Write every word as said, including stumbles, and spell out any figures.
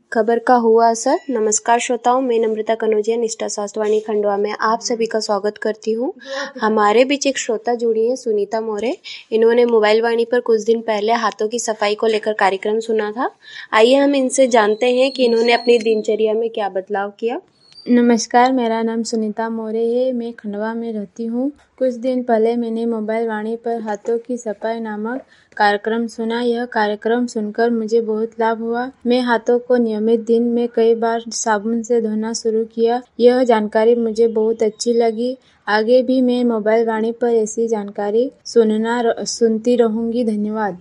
खबर का हुआ असर। नमस्कार श्रोताओं, मैं नम्रता कनौजिया निष्ठा शास्त्रवाणी खंडवा में आप सभी का स्वागत करती हूँ। हमारे बीच एक श्रोता जुड़ी हैं, सुनीता मोरे। इन्होंने मोबाइल वाणी पर कुछ दिन पहले हाथों की सफाई को लेकर कार्यक्रम सुना था। आइए हम इनसे जानते हैं कि इन्होंने अपनी दिनचर्या में क्या बदलाव किया। नमस्कार, मेरा नाम सुनीता मोरे है। मैं खंडवा में रहती हूँ। कुछ दिन पहले मैंने मोबाइल वाणी पर हाथों की सफाई नामक कार्यक्रम सुना। यह कार्यक्रम सुनकर मुझे बहुत लाभ हुआ। मैं हाथों को नियमित दिन में कई बार साबुन से धोना शुरू किया। यह जानकारी मुझे बहुत अच्छी लगी। आगे भी मैं मोबाइल वाणी पर ऐसी जानकारी सुनना सुनती रहूँगी। धन्यवाद।